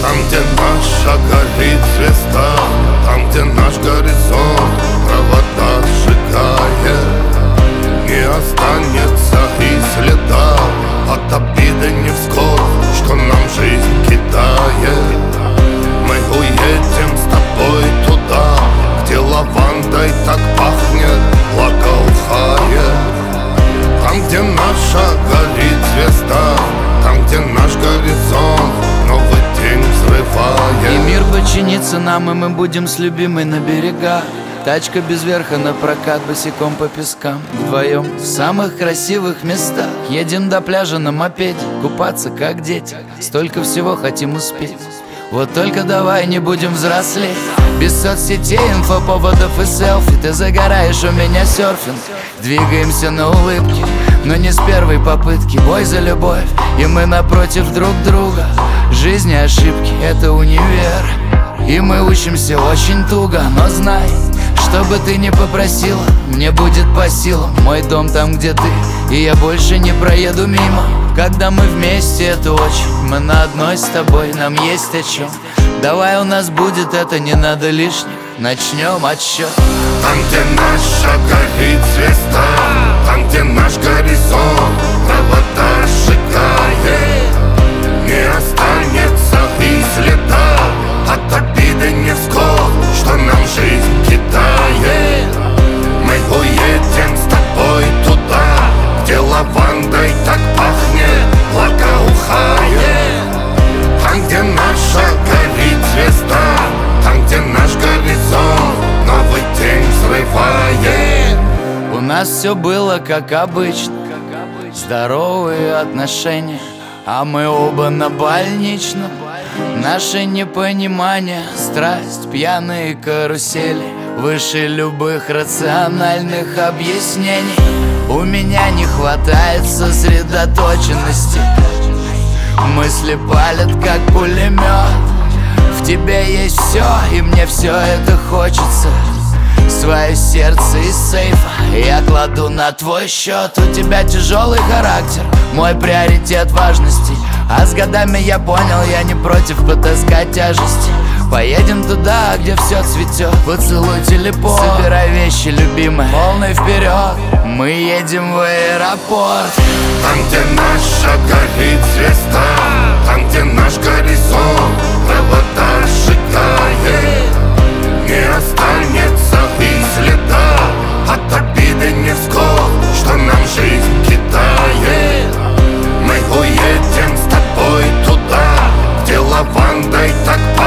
Там, где наша горит звезда, там, где наш горизонт провода сжигает, не останется и следа от обиды невзгод, что нам жизнь кидает. Мы уедем с тобой туда, где лавандой так пахнет, благоухает. Там, где наша горит звезда, там, где наш горизонт новый день взрывает. И мир подчинится нам, и мы будем с любимой на берегах. Тачка без верха на прокат, босиком по пескам. Вдвоем в самых красивых местах. Едем до пляжа на мопеде, купаться как дети. Столько всего хотим успеть. Вот только давай не будем взрослеть. Без соцсетей, инфоповодов и селфи. Ты загораешь, у меня серфинг. Двигаемся на улыбке, но не с первой попытки. Бой за любовь, и мы напротив друг друга. Жизнь и ошибки — это универ, и мы учимся очень туго. Но знай, что бы ты ни попросила, мне будет по силам. Мой дом там, где ты, и я больше не проеду мимо. Когда мы вместе, это очень. Мы на одной с тобой, нам есть о чем. Давай, у нас будет это, не надо лишних. Начнем отсчет. Там, где наша горит звезда, там, где наш горизонт провода сжигает, не останется и следа от обиды невзгод, что нам жизнь кидает. Мы уедем с тобой туда, где лавандой так пахнет, благоухает. Там, где наша горит звезда, там, где наш горизонт новый день взрывает. У нас все было как обычно, здоровые отношения, а мы оба на больничном. Наше непонимание, страсть, пьяные карусели выше любых рациональных объяснений. У меня не хватает сосредоточенности, мысли палят как пулемет. В тебе есть все, и мне все это хочется. Свое сердце из сейфа я кладу на твой счет. У тебя тяжелый характер, мой приоритет важности. А с годами я понял, я не против потаскать тяжести. Поедем туда, где все цветет. Поцелуй, телепорт. Собирай вещи, любимая, полный вперед. Мы едем в аэропорт. Там, где наша горит звезда, там, где наш горизонт провода сжигает, не останется и следа от обиды невзгод, что нам жизнь кидает. Мы уедем с тобой туда, где лавандой так пахнет,